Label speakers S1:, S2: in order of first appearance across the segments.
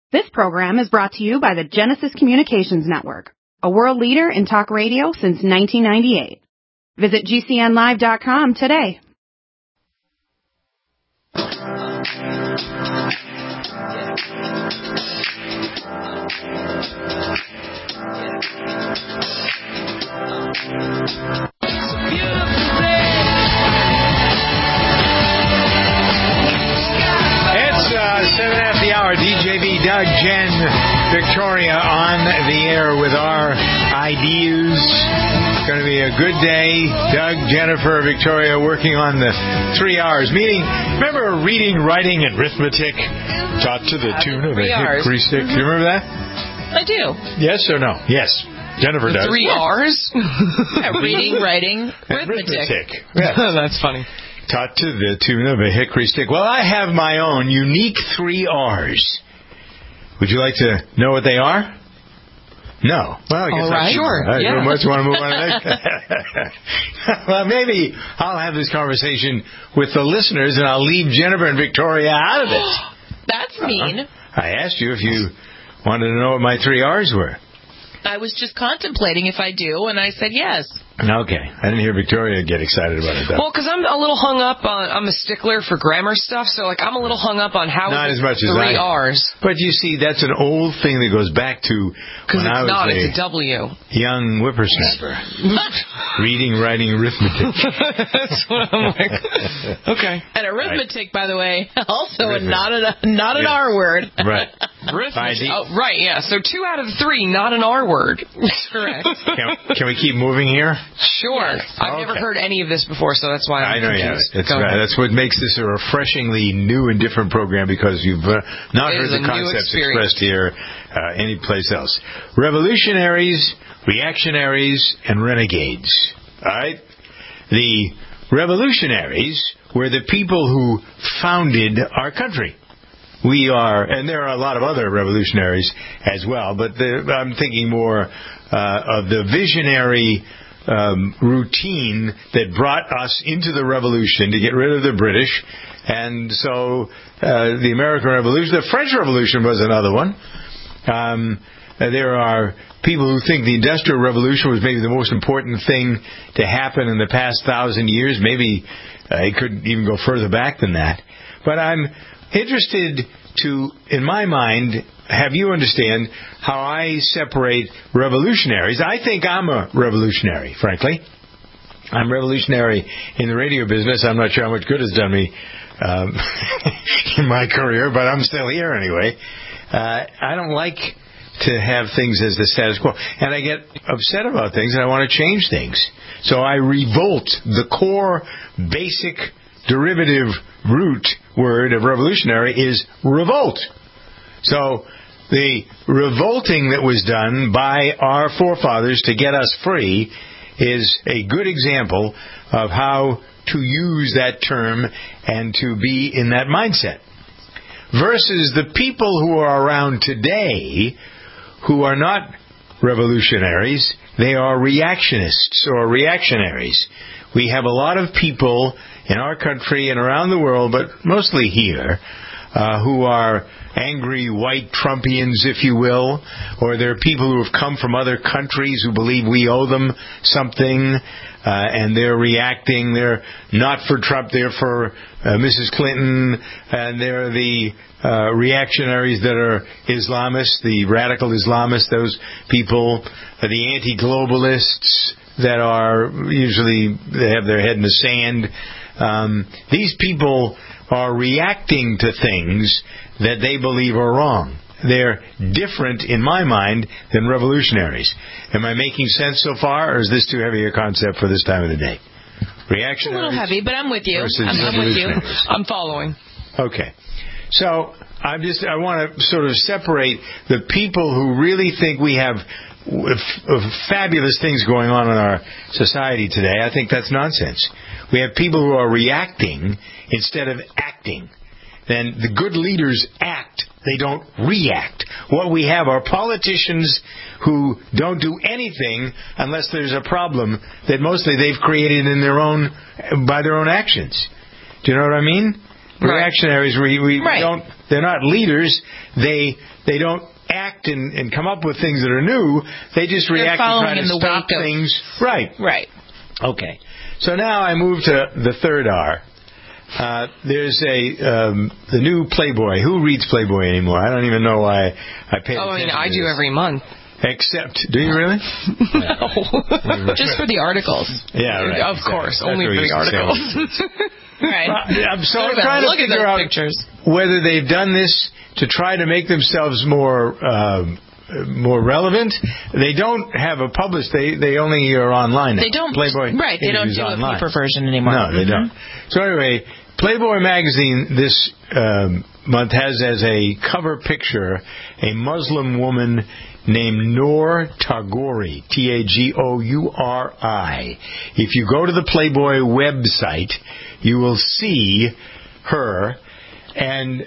S1: This program is brought to you by the Genesis Communications Network, a world leader in talk radio since 1998. Visit GCNlive.com today.
S2: DJB, Doug, Jen, Victoria on the air with our ideas. It's going to be a good day. Doug, Jennifer, Victoria working on the 3 R's. Meaning, remember reading, writing, and arithmetic taught to the tune of a hickory stick? Do you remember that?
S3: I do.
S2: Yes or no? Yes. Jennifer does.
S3: 3 R's? Reading, writing, arithmetic.
S2: Yes.
S3: That's funny.
S2: Taught to the tune of a hickory stick. Well, I have my own unique 3 R's. Would you like to know what they are? No. Well, I guess
S3: all right. Sure.
S2: Yeah. Much want to move on to next. Well, maybe I'll have this conversation with the listeners, and I'll leave Jennifer and Victoria out of it.
S3: That's mean.
S2: I asked you if you wanted to know what my 3 R's were.
S3: I was just contemplating if I do, and I said yes.
S2: Okay. I didn't hear Victoria get excited about it, though.
S4: Well, because I'm a little hung up on, I'm a stickler for grammar stuff, so I'm a little hung up on how
S2: not as much as
S4: 3 R's.
S2: But you see, that's an old thing that goes back to when I was
S4: it's a W.
S2: Young whippersnapper. Reading, writing, arithmetic.
S4: That's what I'm like. Okay.
S3: And arithmetic, by the way, also not an R word.
S2: Right.
S4: Arithmetic. Oh, right, yeah. So 2 out of 3, not an R word.
S3: Correct.
S2: Can we keep moving here?
S4: Sure. Yes. I've never heard any of this before, so that's why I'm confused.
S2: That's right. That's what makes this a refreshingly new and different program, because you've not heard the concepts expressed here anyplace else. Revolutionaries, reactionaries, and renegades. All right? The revolutionaries were the people who founded our country. We are, and there are a lot of other revolutionaries as well, but I'm thinking more of the visionary routine that brought us into the revolution to get rid of the British. And so the American Revolution, the French Revolution was another one. There are people who think the Industrial Revolution was maybe the most important thing to happen in the past 1,000 years. Maybe it could even go further back than that. But I'm interested to, in my mind, have you understand how I separate revolutionaries. I think I'm a revolutionary, frankly. I'm revolutionary in the radio business. I'm not sure how much good it's done me in my career, but I'm still here anyway. I don't like to have things as the status quo. And I get upset about things, and I want to change things. So I revolt. The core, basic, derivative root word of revolutionary is revolt. So the revolting that was done by our forefathers to get us free is a good example of how to use that term and to be in that mindset. Versus the people who are around today who are not revolutionaries, they are reactionists or reactionaries. We have a lot of people in our country and around the world, but mostly here, who are angry white Trumpians, if you will, or they're people who have come from other countries who believe we owe them something, and they're reacting. They're not for Trump, they're for Mrs. Clinton, and they're the reactionaries that are Islamists, the radical Islamists, those people, the anti-globalists that are usually, they have their head in the sand. These people are reacting to things that they believe are wrong. They're different, in my mind, than revolutionaries. Am I making sense so far, or is this too heavy a concept for this time of the day? Reactionaries.
S3: It's a little heavy, but I'm with you. I'm with you.
S4: I'm following.
S2: Okay. So I want to sort of separate the people who really think we have fabulous things going on in our society today. I think that's nonsense. We have people who are reacting instead of acting. Then the good leaders act. They don't react. What we have are politicians who don't do anything unless there's a problem that mostly they've created by their own actions. Do you know what I mean? Reactionaries, we don't. They're not leaders. They don't act and come up with things that are new. They just react and try to stop things. Right. Okay. So now I move to the third R. There's the new Playboy. Who reads Playboy anymore? I don't even know why I pay attention.
S4: I mean, I do every month.
S2: Except, do you really?
S3: No. Just for the articles.
S2: Yeah, right.
S4: Of course, only for the articles.
S3: Right.
S2: I'm trying to figure out whether they've done this to try to make themselves more relevant. They don't have a published. They only are online now.
S3: They don't.
S2: Playboy.
S3: Right. They don't do
S2: online.
S3: A paper version anymore.
S2: No, they don't. So anyway, Playboy magazine this month has as a cover picture a Muslim woman named Noor Tagouri, Tagouri. If you go to the Playboy website, you will see her, and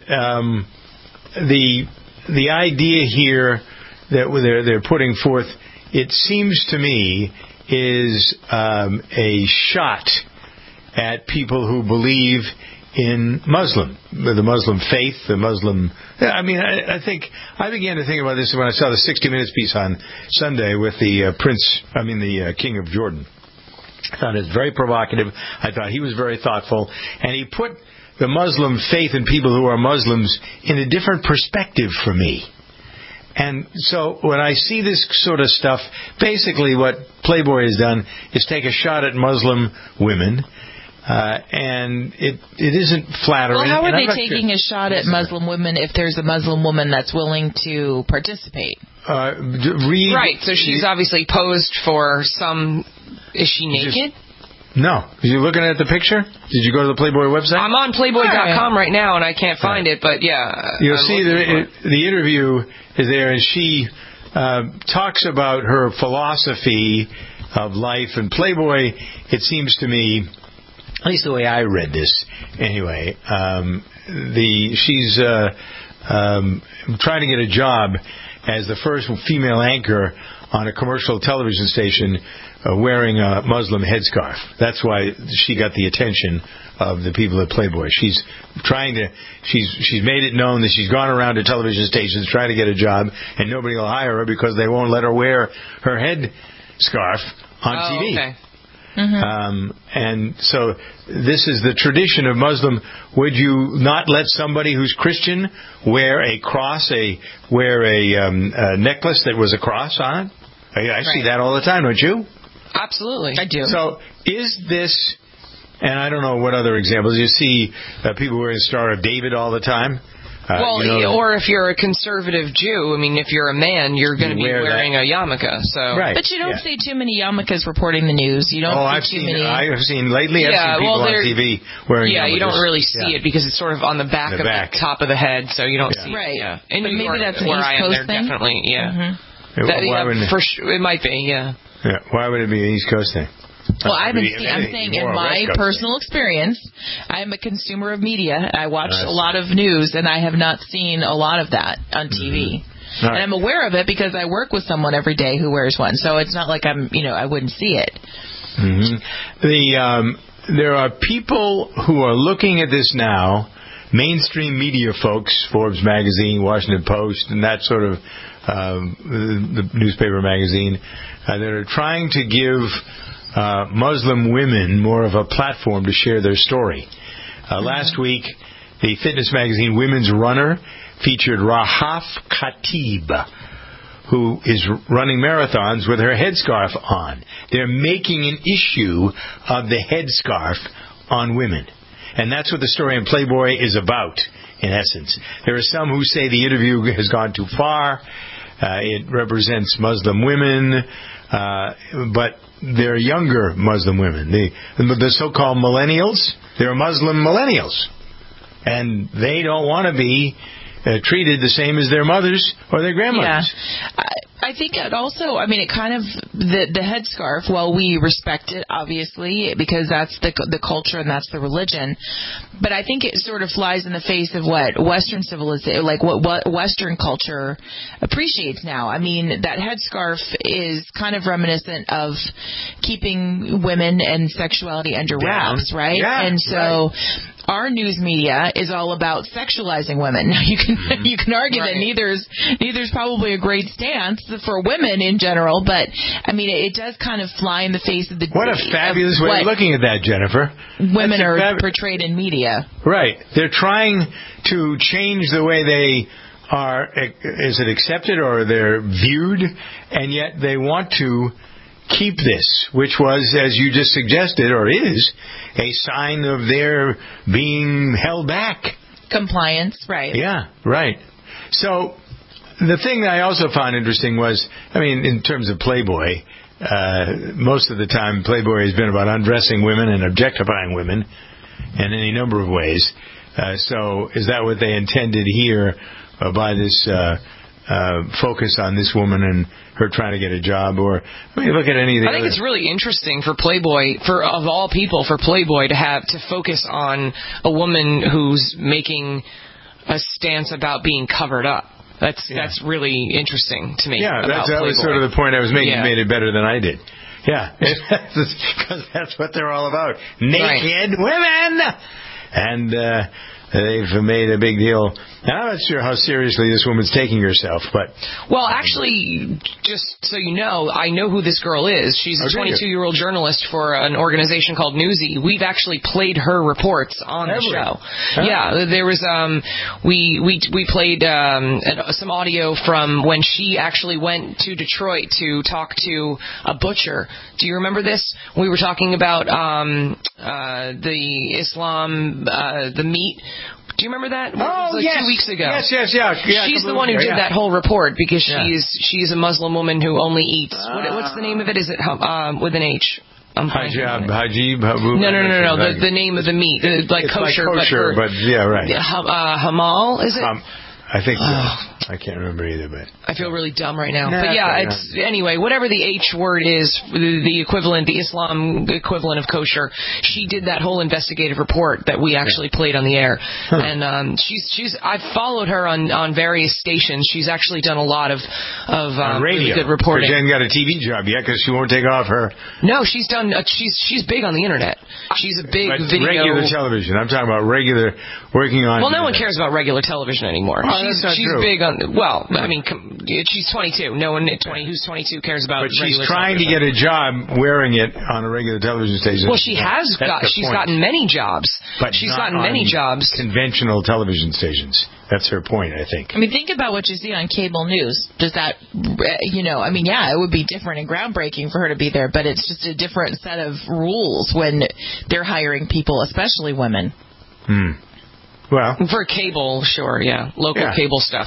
S2: the idea here that they're putting forth, it seems to me, is a shot at people who believe in the Muslim faith, the Muslim. I mean, I began to think about this when I saw the 60 Minutes piece on Sunday with the the King of Jordan. I thought it was very provocative. I thought he was very thoughtful, and he put the Muslim faith and people who are Muslims in a different perspective for me. And so when I see this sort of stuff, basically what Playboy has done is take a shot at Muslim women. And it isn't flattering.
S3: Well, how are they taking a shot at Muslim women if there's a Muslim woman that's willing to participate?
S4: Right, so she's obviously posed for some... Is she naked?
S2: No. Are you looking at the picture? Did you go to the Playboy website?
S4: I'm on Playboy.com right now, and I can't find it, but yeah.
S2: You'll see the interview is there, and she talks about her philosophy of life. And Playboy, it seems to me, at least the way I read this, anyway, she's trying to get a job as the first female anchor on a commercial television station wearing a Muslim headscarf. That's why she got the attention of the people at Playboy. She's made it known that she's gone around to television stations trying to get a job, and nobody will hire her because they won't let her wear her headscarf on TV. Okay. And so this is the tradition of Muslim. Would you not let somebody who's Christian wear a cross, wear a necklace that was a cross on it? I see that all the time, don't you?
S4: Absolutely. I do.
S2: So is this, and I don't know what other examples, you see people wearing the Star of David all the time?
S4: Or if you're a conservative Jew, I mean, if you're a man, you're going to be wearing a yarmulke. So,
S2: right.
S3: But you don't see too many yarmulkes reporting the news. You don't see too many.
S2: I've seen lately. I've seen people on TV wearing yarmulkes.
S4: Yeah, you don't really see it because it's sort of on the back of the top of the head, so you don't see it.
S3: Right.
S4: Yeah.
S3: But maybe that's an East Coast thing.
S4: Definitely, yeah. For sure, it might be, yeah.
S2: Yeah. Why would it be an East Coast thing?
S3: Well, I'm saying in my personal experience, I'm a consumer of media. I watch a lot of news, and I have not seen a lot of that on TV. Mm-hmm. And I'm aware of it because I work with someone every day who wears one. So it's not like I wouldn't see it.
S2: Mm-hmm. There are people who are looking at this now, mainstream media folks, Forbes magazine, Washington Post, and that sort of the newspaper magazine, that are trying to give Muslim women more of a platform to share their story. Last week, the fitness magazine Women's Runner featured Rahaf Khatib, who is running marathons with her headscarf on. They're making an issue of the headscarf on women. And that's what the story in Playboy is about, in essence. There are some who say the interview has gone too far. It represents Muslim women, but they're younger Muslim women. The so-called millennials, they're Muslim millennials. And they don't want to be treated the same as their mothers or their grandmothers.
S3: Yeah. I think it also, it kind of, the headscarf, well, we respect it, obviously, because that's the culture and that's the religion. But I think it sort of flies in the face of what Western civilization, like what Western culture appreciates now. That headscarf is kind of reminiscent of keeping women and sexuality under wraps, right?
S2: Yeah,
S3: and so our news media is all about sexualizing women. Now, you can argue that neither's probably a great stance for women in general, but I mean, it does kind of fly in the face of the.
S2: What a fabulous way of looking at that, Jennifer.
S3: Women are portrayed in media.
S2: Right. They're trying to change the way they are. Is it accepted or they're viewed? And yet they want to keep this, which was, as you just suggested, or is, a sign of their being held back.
S3: Compliance, right.
S2: Yeah, right. So the thing that I also found interesting was, I mean, in terms of Playboy, most of the time Playboy has been about undressing women and objectifying women in any number of ways. So is that what they intended here by this focus on this woman and her trying to get a job? Or I mean, look at any of the
S4: I think it's really interesting for Playboy, of all people, for Playboy to focus on a woman who's making a stance about being covered up. That's really interesting to me.
S2: Yeah, that was sort of the point I was making. You made it better than I did. Yeah, because that's what they're all about. Naked women! And they've made a big deal. And I'm not sure how seriously this woman's taking herself, but...
S4: Well, actually, just so you know, I know who this girl is. She's a 22-year-old journalist for an organization called Newsy. We've actually played her reports on the show. Huh? Yeah, there was... We played some audio from when she actually went to Detroit to talk to a butcher. Do you remember this? We were talking about the Islam, the meat... Do you remember that?
S2: Yes.
S4: 2 weeks ago.
S2: Yes.
S4: She's the one who did that whole report because she's a Muslim woman who only eats. What's the name of it? Is it with an H?
S2: Hajib.
S4: No. The name of the meat, like kosher,
S2: but yeah, right.
S4: Hamal, is it?
S2: I think so. I can't remember either, but
S4: I feel really dumb right now. But it's anyway, whatever the H word is, the equivalent, the Islam equivalent of kosher. She did that whole investigative report that we actually played on the air, and she's I've followed her on various stations. She's actually done a lot of
S2: radio.
S4: Really good reporting.
S2: She hasn't got a TV job yet because she won't take off her.
S4: No, she's done. She's big on the internet. She's a big video.
S2: Regular television. I'm talking about regular working on.
S4: Well, no one cares about regular television anymore. She's
S2: true.
S4: big on. Well, I mean, she's 22. No one who's 22 cares about.
S2: But she's trying to get a job wearing it on a regular television station.
S4: Well, she's gotten many jobs.
S2: But
S4: she's gotten many jobs.
S2: Conventional television stations. That's her point, I think.
S3: I mean, think about what you see on cable news. Does that, I mean, it would be different and groundbreaking for her to be there, but it's just a different set of rules when they're hiring people, especially women.
S2: Well,
S4: for cable, sure, local cable stuff,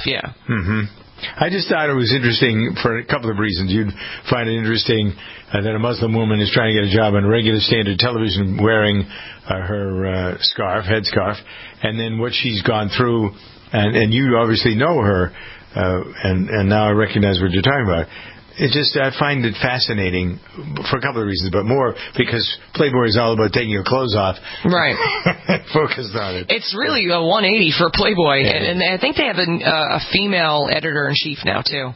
S2: I just thought it was interesting for a couple of reasons. You'd find it interesting that a Muslim woman is trying to get a job on regular standard television wearing her headscarf, and then what she's gone through, and you obviously know her, and now I recognize what you're talking about. I find it fascinating for a couple of reasons, but more because Playboy is all about taking your clothes off.
S4: Right.
S2: Focused on it.
S4: It's really a 180 for Playboy, and I think they have a female editor-in-chief now, too.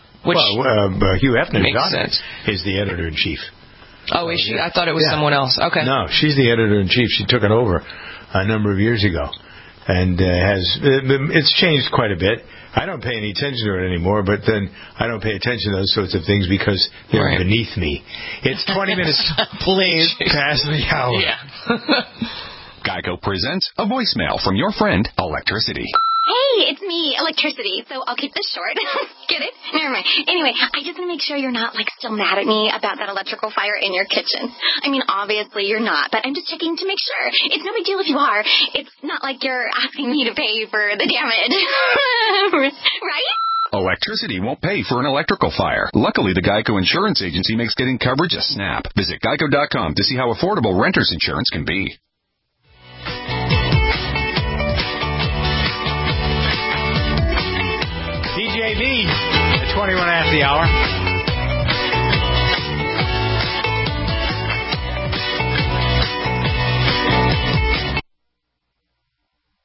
S2: Hugh Hefner's
S4: daughter
S2: is the editor-in-chief.
S4: Oh, is she? I thought it was someone else. Okay.
S2: No, she's the editor-in-chief. She took it over a number of years ago, and it's changed quite a bit. I don't pay any attention to it anymore, but then I don't pay attention to those sorts of things because they're beneath me. It's 20 minutes past the hour.
S5: Yeah. Geico presents a voicemail from your friend, Electricity.
S6: Hey, it's me, Electricity, so I'll keep this short. Get it? Never mind. Anyway, I just want to make sure you're not, still mad at me about that electrical fire in your kitchen. I mean, obviously you're not, but I'm just checking to make sure. It's no big deal if you are. It's not like you're asking me to pay for the damage. Right?
S5: Electricity won't pay for an electrical fire. Luckily, the Geico Insurance Agency makes getting coverage a snap. Visit geico.com to see how affordable renter's insurance can be.
S2: TJV at 21 after the hour.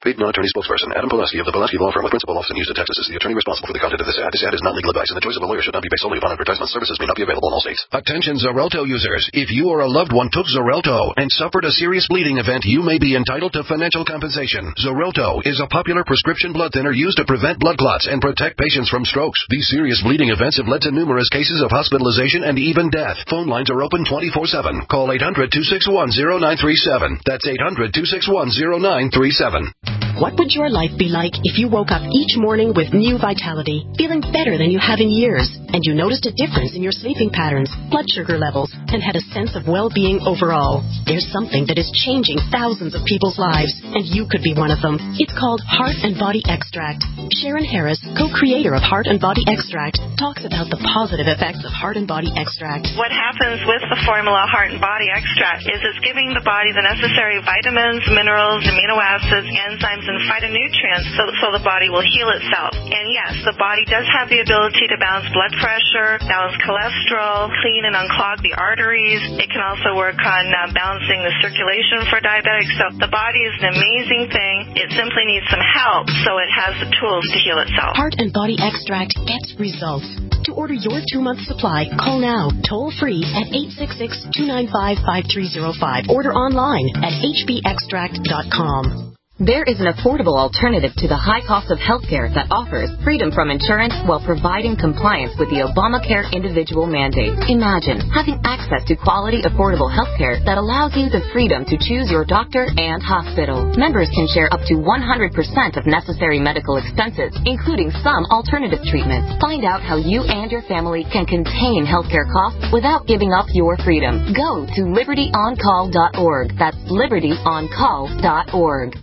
S7: Paid non-attorney spokesperson Adam Pulaski of the Pulaski Law Firm with principal office in Houston, Texas is the attorney responsible for the content of this ad. This ad is not legal advice, and the choice of a lawyer should not be based solely upon advertisement. Services may not be available in all states. Attention Xarelto users. If you or a loved one took Xarelto and suffered a serious bleeding event, you may be entitled to financial compensation. Xarelto is a popular prescription blood thinner used to prevent blood clots and protect patients from strokes. These serious bleeding events have led to numerous cases of hospitalization and even death. Phone lines are open 24/7. Call 800-261-0937. That's 800-261-0937.
S8: What would your life be like if you woke up each morning with new vitality, feeling better than you have in years, and you noticed a difference in your sleeping patterns, blood sugar levels, and had a sense of well-being overall? There's something that is changing thousands of people's lives, and you could be one of them. It's called Heart and Body Extract. Sharon Harris, co-creator of Heart and Body Extract, talks about the positive effects of Heart and Body Extract.
S9: What happens with the formula Heart and Body Extract is it's giving the body the necessary vitamins, minerals, amino acids, enzymes, and phytonutrients so the body will heal itself. And yes, the body does have the ability to balance blood pressure, balance cholesterol, clean and unclog the arteries. It can also work on balancing the circulation for diabetics. So the body is an amazing thing. It simply needs some help so it has the tools to heal itself.
S8: Heart and Body Extract gets results. To order your 2-month supply, call now, toll free at 866-295-5305. Order online at hbextract.com.
S10: There is an affordable alternative to the high cost of healthcare that offers freedom from insurance while providing compliance with the Obamacare individual mandate. Imagine having access to quality, affordable healthcare that allows you the freedom to choose your doctor and hospital. Members can share up to 100% of necessary medical expenses, including some alternative treatments. Find out how you and your family can contain healthcare costs without giving up your freedom. Go to libertyoncall.org. That's libertyoncall.org.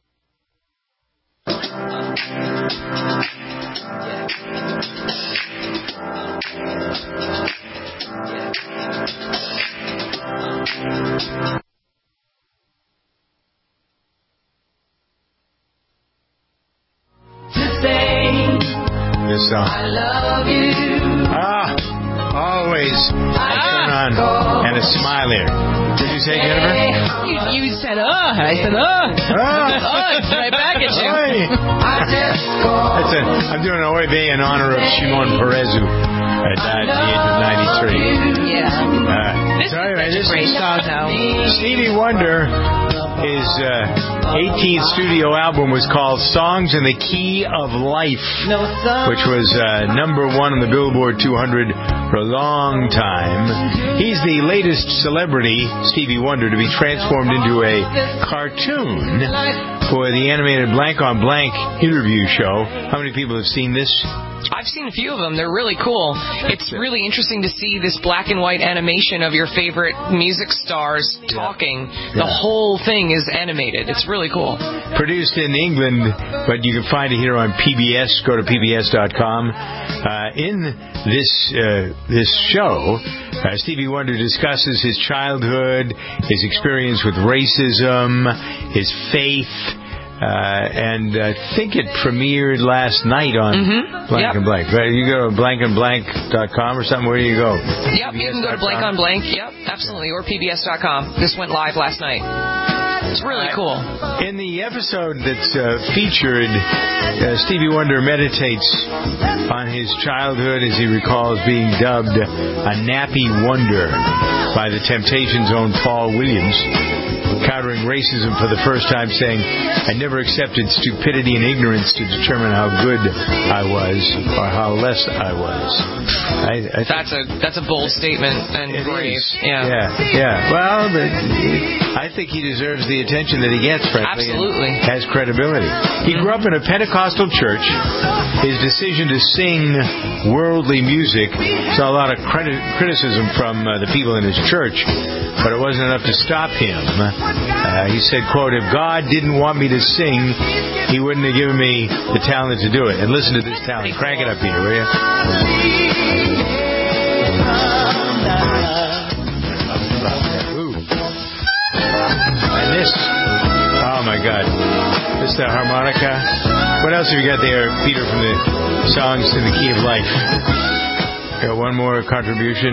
S2: This song. I love you. Always. I turn on and a smile here. Did you say, Jennifer?
S3: You said, I said, it's right back at you.
S2: I'm doing an OAB in honor of Shimon Peres, who died at the age of 93.
S3: Yeah. This is a great song, though.
S2: Stevie Wonder, his 18th studio album was called Songs in the Key of Life, which was number 1 on the Billboard 200 for a long time. He's the latest celebrity, Stevie Wonder, to be transformed into a cartoon for the animated Blank on Blank interview show. How many people have seen this?
S4: I've seen a few of them. They're really cool. It's really interesting to see this black and white animation of your favorite music stars talking. The whole thing is animated. It's really cool.
S2: Produced in England, but you can find it here on PBS. Go to pbs.com. In this show, Stevie Wonder discusses his childhood, his experience with racism, his faith, and I think it premiered last night on Blank and Blank. Right? You go to blankandblank.com or something. Where do you go?
S4: Yep, you can go to Blank on Blank. Yep, absolutely. Or pbs.com. This went live last night. It's really cool.
S2: In the episode that's featured, Stevie Wonder meditates on his childhood as he recalls being dubbed a nappy wonder by the Temptations' own Paul Williams, countering racism for the first time, saying, I never accepted stupidity and ignorance to determine how good I was or how less I was.
S4: That's a bold statement and brave.
S2: Yeah. Well, but I think he deserves the attention that he gets, frankly.
S4: Absolutely.
S2: And has credibility. He grew up in a Pentecostal church. His decision to sing worldly music saw a lot of criticism from the people in his church, but it wasn't enough to stop him. He said, quote, if God didn't want me to sing, he wouldn't have given me the talent to do it. And listen to this talent. Crank it up here, will you? And this, oh my God, this is the harmonica. What else have you got there, Peter, from the Songs in the Key of Life? Got one more contribution.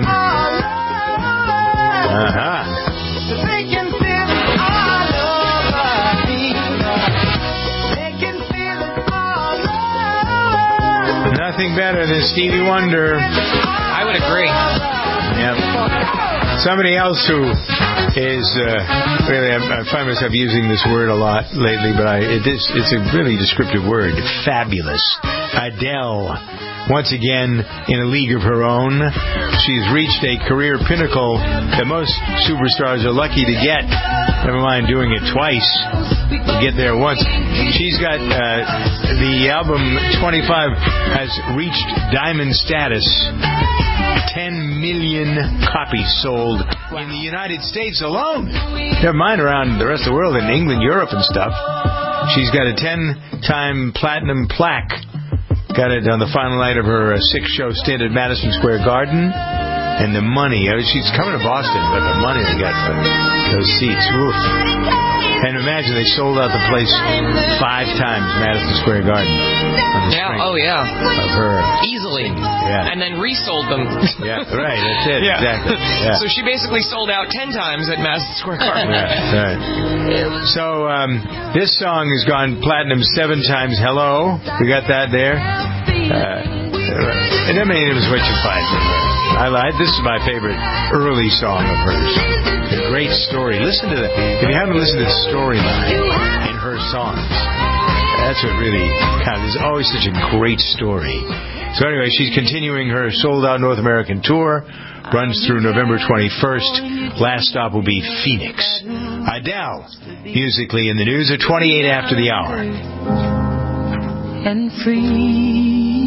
S2: nothing better than Stevie Wonder.
S4: I would agree.
S2: Yep. Somebody else who is really, I find myself using this word a lot lately, but it's a really descriptive word. Fabulous. Adele. Once again, in a league of her own, she's reached a career pinnacle that most superstars are lucky to get. Never mind doing it twice. To get there once. She's got the album 25 has reached diamond status. 10 million copies sold in the United States alone. Never mind around the rest of the world, in England, Europe, and stuff. She's got a 10-time platinum plaque. Got it on the final night of her 6-show stint at Madison Square Garden. And the money, she's coming to Boston, but the money they got for those seats, woof. And imagine they sold out the place 5 times, Madison Square Garden.
S4: Oh yeah.
S2: Of her.
S4: Easily.
S2: Yeah.
S4: And then resold them.
S2: Yeah, right, that's it, exactly. Yeah.
S4: So she basically sold out 10 times at Madison Square Garden.
S2: Yeah, right. So, this song has gone platinum 7 times. Hello. We got that there. And I mean, it was what you find from her. This is my favorite early song of hers. A great story. Listen to that. If you haven't listened to the storyline in her songs, that's what really counts. There's always such a great story. So anyway, she's continuing her sold-out North American tour. Runs through November 21st. Last stop will be Phoenix. Adele, musically in the news at 28 after the hour.
S11: And free,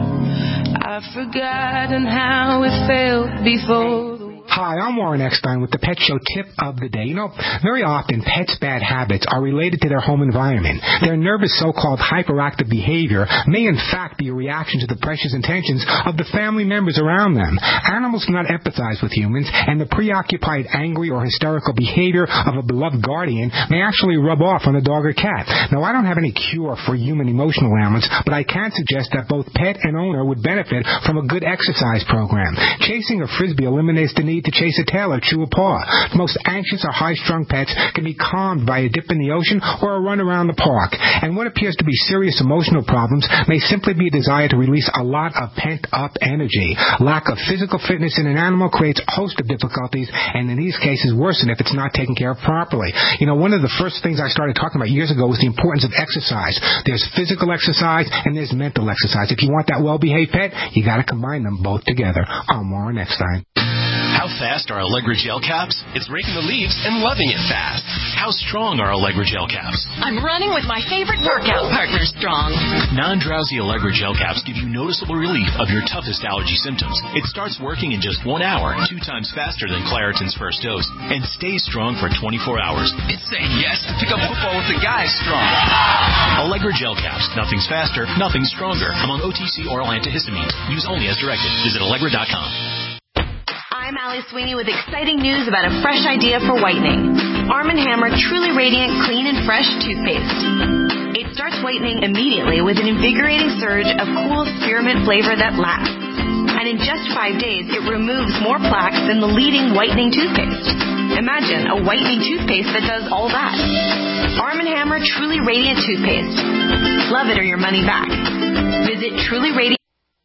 S11: I've forgotten how it felt before.
S12: Hi, I'm Warren Eckstein with the Pet Show Tip of the Day. You know, very often pets' bad habits are related to their home environment. Their nervous so-called hyperactive behavior may in fact be a reaction to the precious intentions of the family members around them. Animals do not empathize with humans, and the preoccupied, angry, or hysterical behavior of a beloved guardian may actually rub off on the dog or cat. Now, I don't have any cure for human emotional ailments, but I can suggest that both pet and owner would benefit from a good exercise program. Chasing a frisbee eliminates the need to chase a tail or chew a paw. The most anxious or high-strung pets can be calmed by a dip in the ocean or a run around the park. And what appears to be serious emotional problems may simply be a desire to release a lot of pent-up energy. Lack of physical fitness in an animal creates a host of difficulties, and in these cases worsen if it's not taken care of properly. You know, one of the first things I started talking about years ago was the importance of exercise. There's physical exercise and there's mental exercise. If you want that well-behaved pet, you got to combine them both together. I'm Warren Eckstein.
S13: How fast are Allegra gel caps? It's raking the leaves and loving it fast. How strong are Allegra gel caps?
S14: I'm running with my favorite workout partner, Strong.
S13: Non-drowsy Allegra gel caps give you noticeable relief of your toughest allergy symptoms. It starts working in just 1 hour, 2 times faster than Claritin's first dose, and stays strong for 24 hours.
S15: It's saying yes to pick up football with the guys, Strong.
S13: Allegra gel caps. Nothing's faster, nothing's stronger. Among OTC oral antihistamines. Use only as directed. Visit Allegra.com.
S16: I'm Allie Sweeney with exciting news about a fresh idea for whitening. Arm & Hammer Truly Radiant Clean and Fresh Toothpaste. It starts whitening immediately with an invigorating surge of cool spearmint flavor that lasts. And in just 5 days, it removes more plaques than the leading whitening toothpaste. Imagine a whitening toothpaste that does all that. Arm & Hammer Truly Radiant Toothpaste. Love it or your money back. Visit Truly Radiant.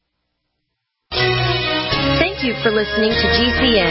S17: Thank you for listening to GCN.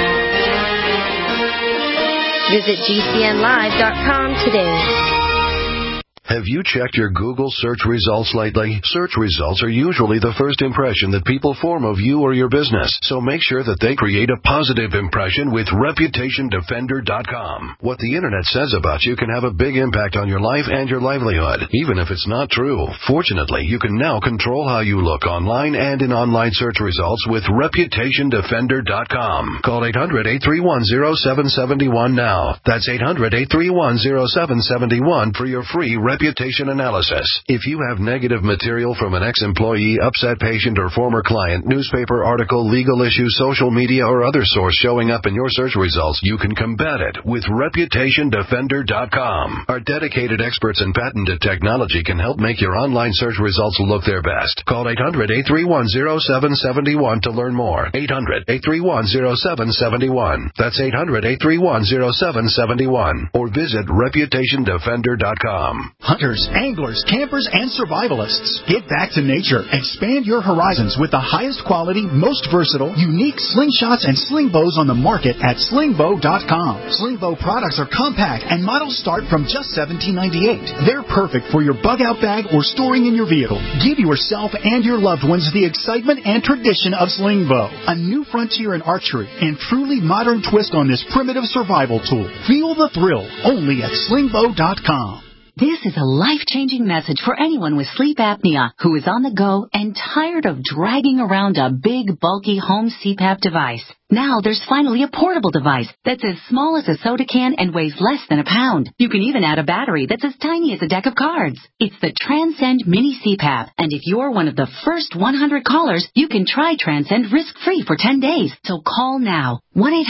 S17: Visit GCNlive.com today.
S7: Have you checked your Google search results lately? Search results are usually the first impression that people form of you or your business, so make sure that they create a positive impression with ReputationDefender.com. What the Internet says about you can have a big impact on your life and your livelihood, even if it's not true. Fortunately, you can now control how you look online and in online search results with ReputationDefender.com. Call 800-831-0771 now. That's 800-831-0771 for your free reputation analysis. If you have negative material from an ex-employee, upset patient, or former client, newspaper article, legal issue, social media, or other source showing up in your search results, you can combat it with ReputationDefender.com. Our dedicated experts in patented technology can help make your online search results look their best. Call 800-831-0771 to learn more. 800-831-0771. That's 800-831-0771. Or visit ReputationDefender.com.
S18: hunters, anglers, campers, and survivalists. Get back to nature. Expand your horizons with the highest quality, most versatile, unique slingshots and sling bows on the market at slingbow.com. Slingbow products are compact and models start from just $17.98. They're perfect for your bug-out bag or storing in your vehicle. Give yourself and your loved ones the excitement and tradition of Slingbow, a new frontier in archery and truly modern twist on this primitive survival tool. Feel the thrill only at slingbow.com.
S19: This is a life-changing message for anyone with sleep apnea who is on the go and tired of dragging around a big, bulky home CPAP device. Now there's finally a portable device that's as small as a soda can and weighs less than a pound. You can even add a battery that's as tiny as a deck of cards. It's the Transcend Mini CPAP, and if you're one of the first 100 callers, you can try Transcend risk-free for 10 days. So call now,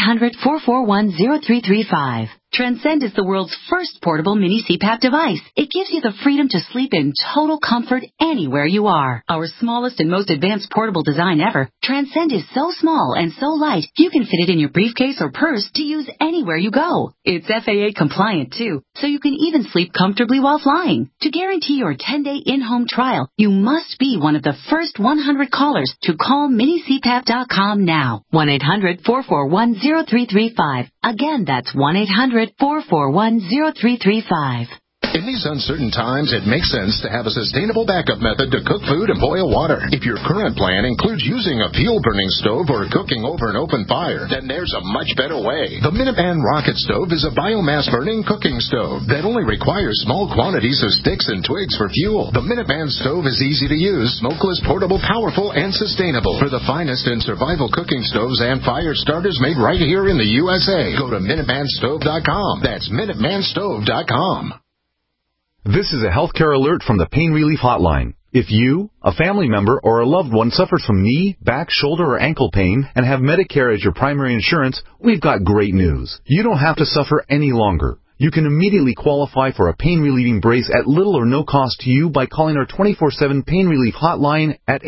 S19: 1-800-441-0335. Transcend is the world's first portable mini CPAP device. It gives you the freedom to sleep in total comfort anywhere you are. Our smallest and most advanced portable design ever, Transcend is so small and so light, you can fit it in your briefcase or purse to use anywhere you go. It's FAA compliant too, so you can even sleep comfortably while flying. To guarantee your 10-day in-home trial, you must be one of the first 100 callers to call minicpap.com now. 1-800-441-0335. Again, that's 1-800-441-0335.
S7: In these uncertain times, it makes sense to have a sustainable backup method to cook food and boil water. If your current plan includes using a fuel-burning stove or cooking over an open fire, then there's a much better way. The Minuteman Rocket Stove is a biomass-burning cooking stove that only requires small quantities of sticks and twigs for fuel. The Minuteman Stove is easy to use, smokeless, portable, powerful, and sustainable. For the finest in survival cooking stoves and fire starters made right here in the USA, go to MinutemanStove.com. That's MinutemanStove.com.
S20: This is a healthcare alert from the Pain Relief Hotline. If you, a family member, or a loved one suffers from knee, back, shoulder, or ankle pain and have Medicare as your primary insurance, we've got great news. You don't have to suffer any longer. You can immediately qualify for a pain-relieving brace at little or no cost to you by calling our 24/7 Pain Relief Hotline at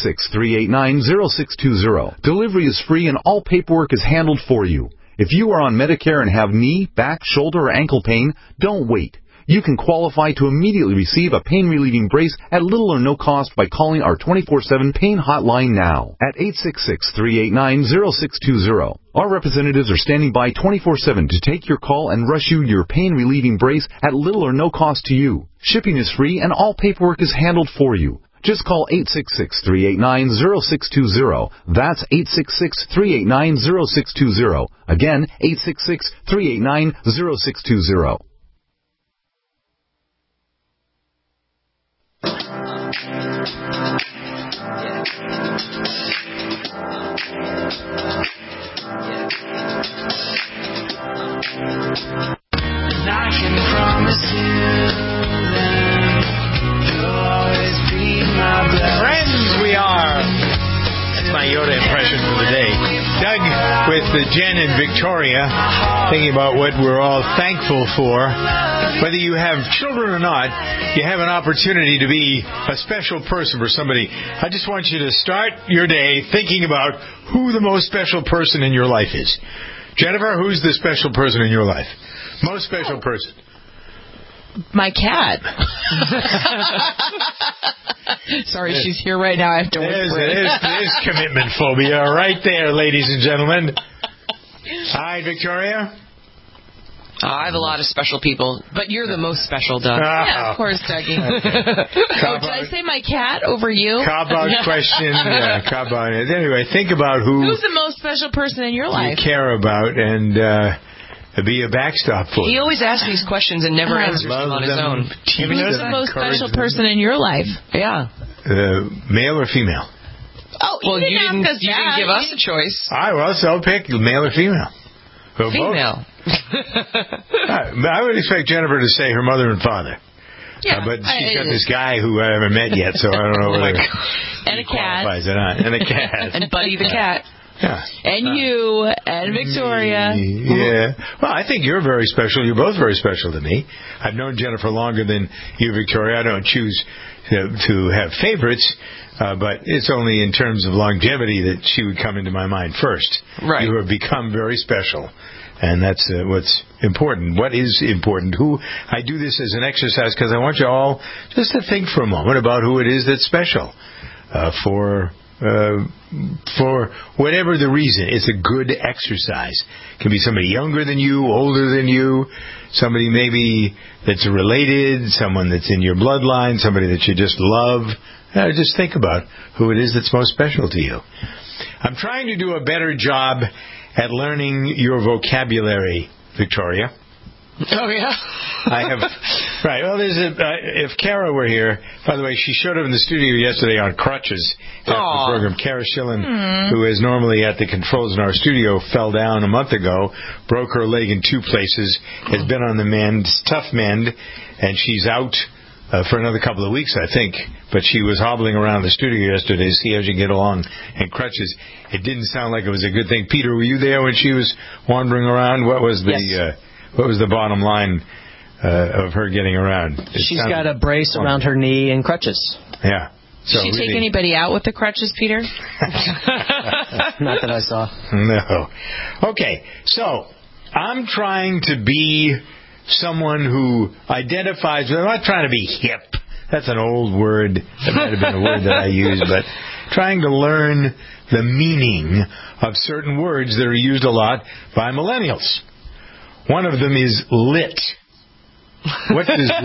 S20: 866-389-0620. Delivery is free and all paperwork is handled for you. If you are on Medicare and have knee, back, shoulder, or ankle pain, don't wait. You can qualify to immediately receive a pain-relieving brace at little or no cost by calling our 24/7 Pain Hotline now at 866-389-0620. Our representatives are standing by 24/7 to take your call and rush you your pain-relieving brace at little or no cost to you. Shipping is free and all paperwork is handled for you. Just call 866-389-0620. That's 866-389-0620. Again, 866-389-0620.
S11: And I can promise you that you'll always be my best
S2: friends. We are. That's my Yoda impression for the day. Doug with Jen and Victoria, thinking about what we're all thankful for. Whether you have children or not, you have an opportunity to be a special person for somebody. I just want you to start your day thinking about who the most special person in your life is. Jennifer, who's the special person in your life? Most special person.
S3: My cat. Sorry, she's here right now. I have to whisper it.
S2: There's commitment phobia right there, ladies and gentlemen. Hi, Victoria.
S4: I have a lot of special people, but you're the most special, Doug.
S3: Yeah, of course, Dougie. Did I say my cat over you?
S2: Cop-out question. Yeah, cop-out. Anyway, think about who's
S3: the most special person in your life
S2: you care about and be a backstop for.
S4: He always asks these questions and never answers them on his own.
S3: Who's the most special person in your life?
S4: Yeah.
S2: Male or female?
S3: Oh,
S4: well, you didn't give us a choice.
S2: All right, well, so pick male or female.
S4: Female.
S2: I would expect Jennifer to say her mother and father.
S3: Yeah,
S2: but she's got this guy who I haven't met yet, so I don't know whether
S3: and a cat.
S2: And a cat.
S3: And Buddy the cat.
S2: Yeah.
S3: And you, and Victoria.
S2: Yeah. Well, I think you're very special. You're both very special to me. I've known Jennifer longer than you, Victoria. I don't choose to have favorites, but it's only in terms of longevity that she would come into my mind first.
S4: Right.
S2: You have become very special And that's what's important. What is important? I do this as an exercise because I want you all just to think for a moment about who it is that's special for whatever the reason. It's a good exercise. It can be somebody younger than you, older than you, somebody maybe that's related, someone that's in your bloodline, somebody that you just love. Just think about who it is that's most special to you. I'm trying to do a better job at learning your vocabulary, Victoria.
S4: Oh, yeah?
S2: I have. Right. Well, if Kara were here, by the way, she showed up in the studio yesterday on crutches after the program. Kara Schillen, who is normally at the controls in our studio, fell down a month ago, broke her leg in 2 places, has been on the mend, tough mend, and she's out for another couple of weeks, I think. But she was hobbling around the studio yesterday to see how she get along in crutches. It didn't sound like it was a good thing. Peter, were you there when she was wandering around? What was the bottom line of her getting around?
S21: She's got a brace around her knee and crutches.
S2: Yeah.
S3: So did she take anybody out with the crutches, Peter?
S21: Not that I saw.
S2: No. Okay, so I'm trying to be someone who identifies. I'm not trying to be hip. That's an old word. That might have been a word that I used, but trying to learn the meaning of certain words that are used a lot by millennials. One of them is lit. What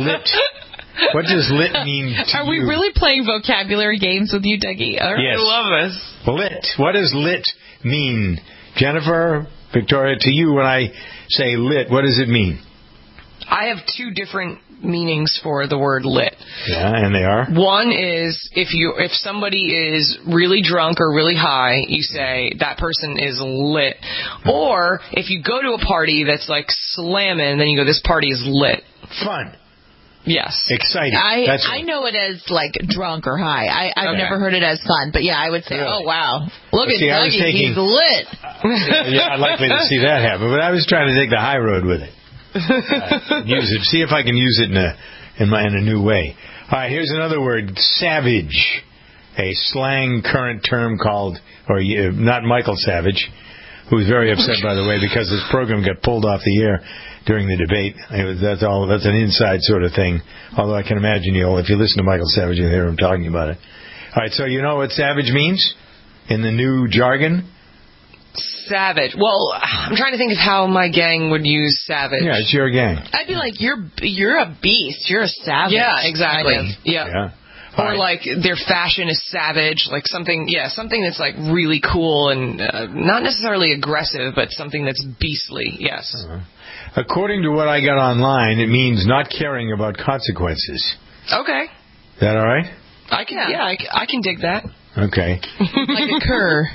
S2: does lit mean to
S3: Are we really playing vocabulary games with you, Dougie?
S2: Yes.
S4: I love this.
S2: Lit. What does lit mean? Jennifer, Victoria, to you, when I say lit, what does it mean?
S4: I have 2 different meanings for the word lit.
S2: Yeah, and they are?
S4: One is if somebody is really drunk or really high, you say that person is lit. Or if you go to a party that's like slamming, then you go, this party is lit.
S2: Fun.
S4: Yes.
S2: Exciting.
S3: I know it as like drunk or high. I've never heard it as fun, but yeah, I would say, oh wow, look at Dougie, he's lit.
S2: Yeah, I'd likely to see that happen, but I was trying to take the high road with it. Use it. See if I can use it in a new way. All right, here's another word: savage, a slang current term called, or not Michael Savage, who was very upset, by the way, because this program got pulled off the air during the debate. That's an inside sort of thing. Although I can imagine if you listen to Michael Savage, you hear him talking about it. All right, so you know what savage means in the new jargon?
S4: Savage. Well, I'm trying to think of how my gang would use savage.
S2: Yeah, it's your gang.
S3: I'd be like, you're a beast. You're a savage.
S4: Yeah, exactly. Kind of. Yeah. Or
S2: right.
S4: like their fashion is savage, like something that's like really cool and not necessarily aggressive, but something that's beastly. Yes.
S2: Uh-huh. According to what I got online, it means not caring about consequences.
S4: Okay.
S2: Is that all right?
S4: I can dig that.
S2: Okay.
S3: Like a cur.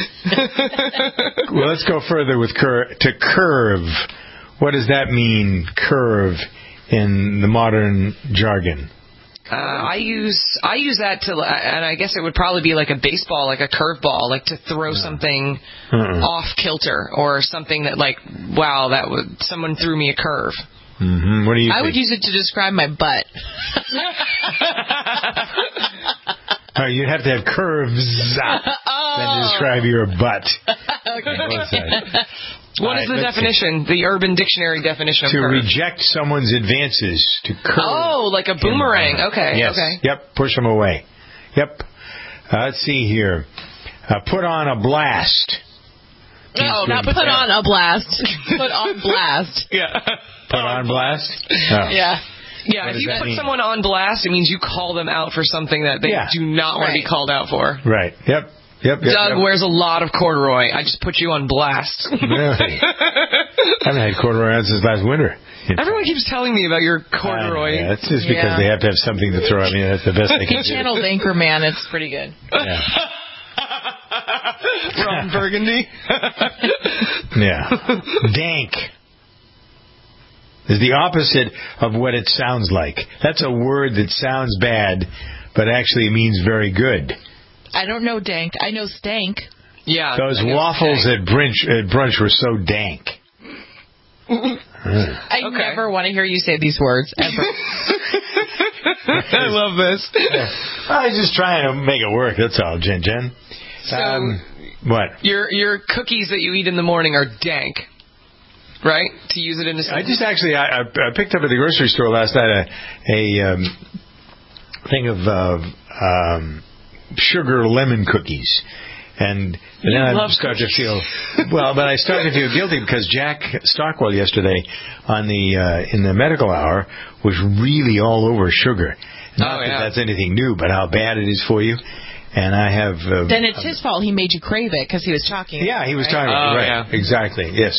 S2: Well, let's go further with to curve. What does that mean, curve, in the modern jargon?
S4: I use that to, and I guess it would probably be like a baseball, like a curveball, like to throw something off kilter, or something that like, wow, someone threw me a curve.
S2: Mm-hmm. What do you think?
S3: I would use it to describe my butt.
S2: You'd have to have curves to describe your butt.
S3: Okay.
S4: What is the definition? The Urban Dictionary definition of curve?
S2: To reject someone's advances. To curve.
S4: Oh, like a boomerang. Okay.
S2: Yes.
S4: Okay.
S2: Yep. Push them away. Yep. Let's see here. Put on a blast.
S3: No, not put on a blast. Put on blast.
S4: Yeah.
S2: Put on blast? Oh.
S3: Yeah.
S4: Yeah, if you put someone on blast, it means you call them out for something that they do not want to be called out for.
S2: Right. Yep.
S4: Doug wears a lot of corduroy. I just put you on blast.
S2: Really? I haven't had corduroy on since last winter.
S4: Everyone keeps telling me about your corduroy.
S2: Yeah, it's just because they have to have something to throw at me. That's the best they can do.
S3: He channeled Anchorman. It's pretty good.
S2: Yeah.
S4: Ron Burgundy.
S2: Yeah. Dank is the opposite of what it sounds like. That's a word that sounds bad, but actually means very good.
S3: I don't know dank. I know stank.
S4: Yeah.
S2: Those waffles at brunch were so dank.
S3: I never want to hear you say these words, ever.
S4: I love this.
S2: I was just trying to make it work, that's all, Jen.
S4: So,
S2: what?
S4: Your cookies that you eat in the morning are dank. right? To use it in a sentence.
S2: I just actually, I picked up at the grocery store last night a thing of sugar lemon cookies. And then I started to feel but I started to feel guilty because Jack Stockwell yesterday on the in the medical hour was really all over sugar. Not that that's anything new, but how bad it is for you. And I have.
S3: Then it's his fault. He made you crave it because he was talking.
S2: Yeah, he was talking. Right. Yeah. Exactly. Yes.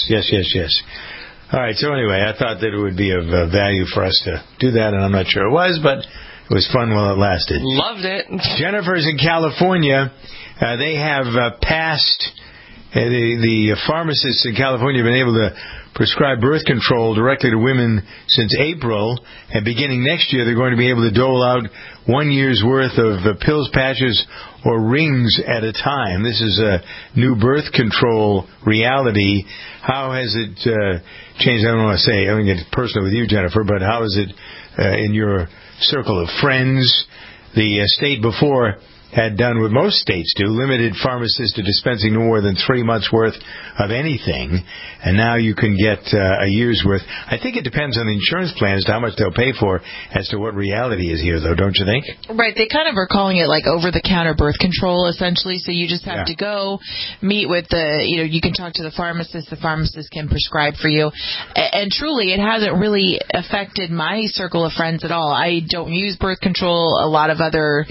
S2: All right. So anyway, I thought that it would be of value for us to do that, and I'm not sure it was, but it was fun while it lasted.
S4: Loved it.
S2: Jennifer's in California. They have passed, the pharmacists in California have been able to prescribe birth control directly to women since April, and beginning next year they're going to be able to dole out 1 year's worth of pills, patches, or rings at a time. This is a new birth control reality. How has it changed? I don't want to say, I don't get personal with you, Jennifer, but how is it in your circle of friends? The state before had done what most states do, limited pharmacists to dispensing no more than 3 months' worth of anything, and now you can get a year's worth. I think it depends on the insurance plan as to how much they'll pay for as to what reality is here, though, don't you think?
S3: Right. They kind of are calling it like over-the-counter birth control, essentially, so you just have to go meet with you can talk to the pharmacist can prescribe for you, and truly, it hasn't really affected my circle of friends at all. I don't use birth control. A lot of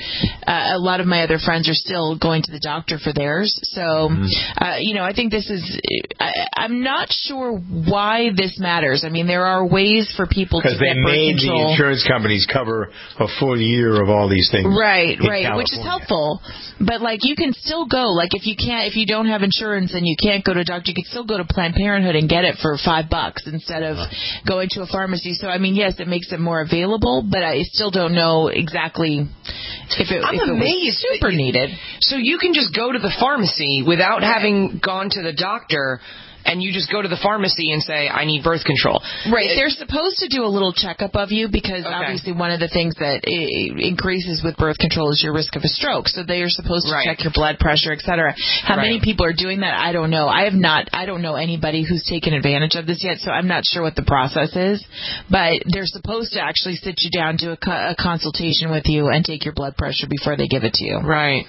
S3: my other friends are still going to the doctor for theirs. So, I think this is... I'm not sure why this matters. I mean, there are ways for people to get birth control. Because they made the insurance
S2: companies cover a full year of all these things.
S3: Right, which is helpful. But, you can still go. If you don't have insurance and you can't go to a doctor, you can still go to Planned Parenthood and get it for $5 instead of going to a pharmacy. So, yes, it makes it more available, but I still don't know exactly if it was super needed.
S4: So you can just go to the pharmacy without having gone to the doctor, and you just go to the pharmacy and say, I need birth control.
S3: Right. They're supposed to do a little checkup of you because obviously one of the things that increases with birth control is your risk of a stroke. So they are supposed to check your blood pressure, et cetera. How many people are doing that? I don't know. I don't know anybody who's taken advantage of this yet, so I'm not sure what the process is. But they're supposed to actually sit you down, do a consultation with you, and take your blood pressure before they give it to you.
S4: Right.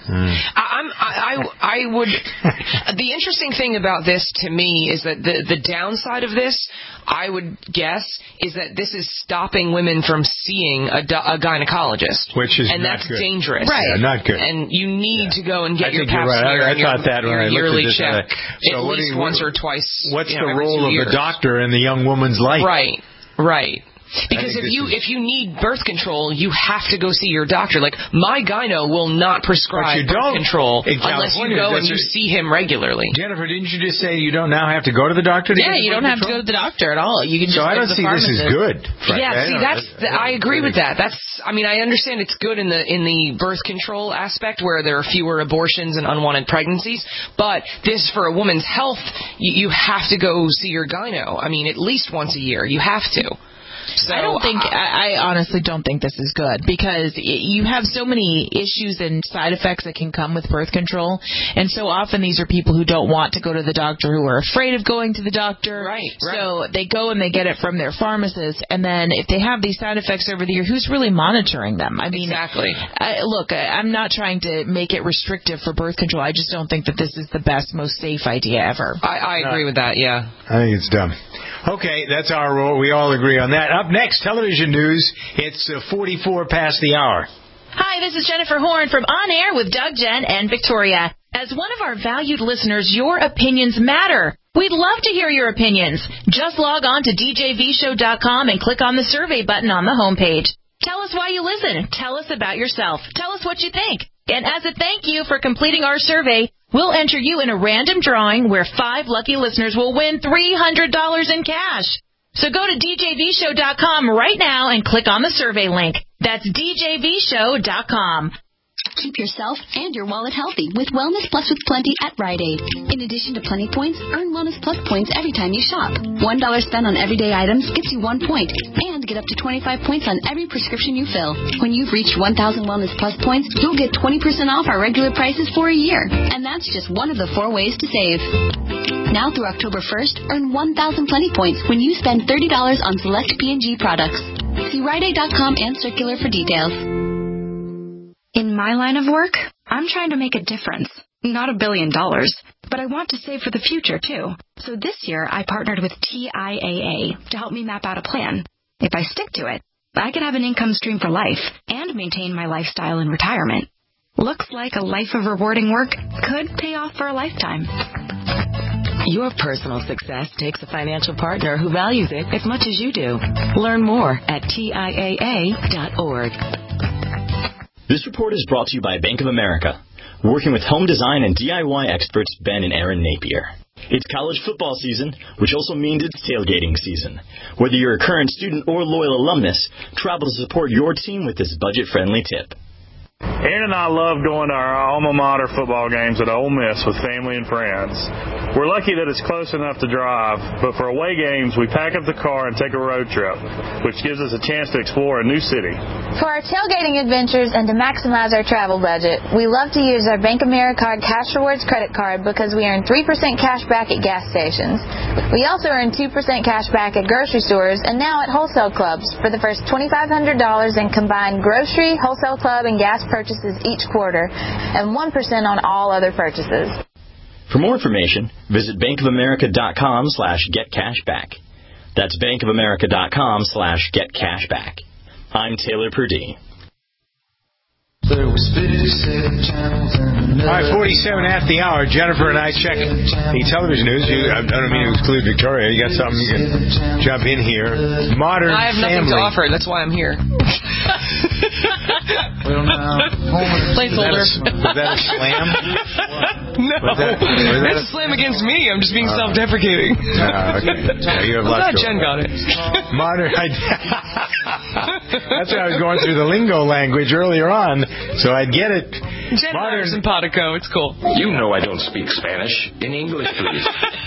S4: I would... The interesting thing about this to me is that the downside of this, I would guess, is that this is stopping women from seeing a gynecologist.
S2: Which is
S4: that's
S2: good.
S4: Dangerous.
S2: Right. Yeah, not good.
S4: And you need to go and get your
S2: pap smear and your
S4: yearly check
S2: so
S4: at least once or twice.
S2: What's the role of the doctor in the young woman's life?
S4: Right. Because if you need birth control, you have to go see your doctor. My gyno will not prescribe birth control unless you go and you see him regularly.
S2: Jennifer, didn't you just say you don't now have to go to the doctor?
S3: You don't have to go to the doctor at all. You can just
S2: I don't see this as good.
S4: I agree with that. I understand it's good in the birth control aspect where there are fewer abortions and unwanted pregnancies, but this for a woman's health, you have to go see your gyno. At least once a year. You have to. So
S3: I honestly don't think this is good because you have so many issues and side effects that can come with birth control, and so often these are people who don't want to go to the doctor, who are afraid of going to the doctor.
S4: Right.
S3: So they go and they get it from their pharmacist, and then if they have these side effects over the year, who's really monitoring them?
S4: Exactly.
S3: I'm not trying to make it restrictive for birth control. I just don't think that this is the best, most safe idea ever.
S4: I agree with that, yeah.
S2: I think it's dumb. Okay, that's our role. We all agree on that. Up next, television news. It's 44 past the hour.
S16: Hi, this is Jennifer Horn from On Air with Doug, Jen, and Victoria. As one of our valued listeners, your opinions matter. We'd love to hear your opinions. Just log on to djvshow.com and click on the survey button on the homepage. Tell us why you listen. Tell us about yourself. Tell us what you think. And as a thank you for completing our survey, we'll enter you in a random drawing where 5 lucky listeners will win $300 in cash. So go to djvshow.com right now and click on the survey link. That's djvshow.com.
S6: Keep yourself and your wallet healthy with Wellness Plus with Plenty at Rite Aid. In addition to Plenty points, earn Wellness Plus points every time you shop. $1 spent on everyday items gets you 1 point, and get up to 25 points on every prescription you fill. When you've reached 1,000 Wellness Plus points, you'll get 20% off our regular prices for a year. And that's just one of the 4 ways to save.
S1: Now through October 1st, earn 1,000 Plenty Points when you spend $30 on select P&G products. See RiteAid.com and Circular for details.
S22: In my line of work, I'm trying to make a difference. Not $1 billion, but I want to save for the future, too. So this year, I partnered with TIAA to help me map out a plan. If I stick to it, I can have an income stream for life and maintain my lifestyle in retirement. Looks like a life of rewarding work could pay off for a lifetime.
S10: Your personal success takes a financial partner who values it as much as you do. Learn more at TIAA.org.
S23: This report is brought to you by Bank of America, working with home design and DIY experts Ben and Aaron Napier. It's college football season, which also means it's tailgating season. Whether you're a current student or loyal alumnus, travel to support your team with this budget-friendly tip.
S24: Aaron and I love going to our alma mater football games at Ole Miss with family and friends. We're lucky that it's close enough to drive, but for away games, we pack up the car and take a road trip, which gives us a chance to explore a new city.
S25: For our tailgating adventures and to maximize our travel budget, we love to use our Bank Americard Cash Rewards credit card because we earn 3% cash back at gas stations. We also earn 2% cash back at grocery stores and now at wholesale clubs for the first $2,500 in combined grocery, wholesale club, and gas purchases each quarter, and 1% on all other purchases.
S23: For more information, visit bankofamerica.com/getcashback. That's bankofamerica.com/getcashback. I'm Taylor Purdie.
S2: All right, 47 after the hour. Jennifer and I check the television news. I don't mean to exclude Victoria. You got something you can jump in here. Modern
S4: I have nothing
S2: family.
S4: to offer. That's why I'm here.
S2: Placeholder. Was that a slam?
S4: No. That's a slam against me. I'm just being self-deprecating.
S2: Okay. So you have
S4: I'm
S2: lots
S4: glad Jen got it.
S2: Modern. That's why I was going through the lingo language earlier on, so I'd get it.
S4: Jen modern simpatico. It's cool.
S26: You know I don't speak Spanish. In English, please.